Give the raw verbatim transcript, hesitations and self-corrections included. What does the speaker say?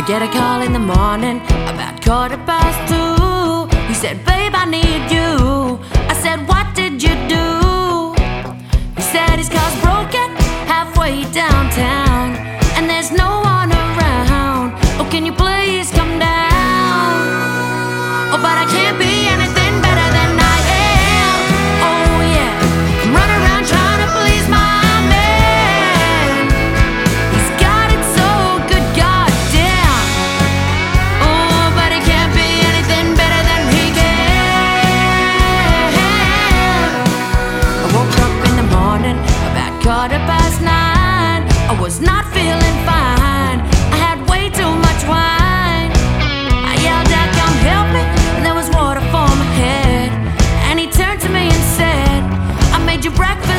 Get a call in the morning about quarter past two. He said, babe, I need you. I said, what did you do? He said his car's broken halfway downtown and there's no one around. Oh, can you please come down? Oh, but I can't be anything better than I am. Oh yeah, I'm running around trying to please my man. He's got it so good, goddamn. Oh, but he can't be anything better than he can. I woke up in the morning about quarter past nine. I was not feeling fine. I had way too much wine. I yelled out, come help me, and there was water for my head. And he turned to me and said, I made you breakfast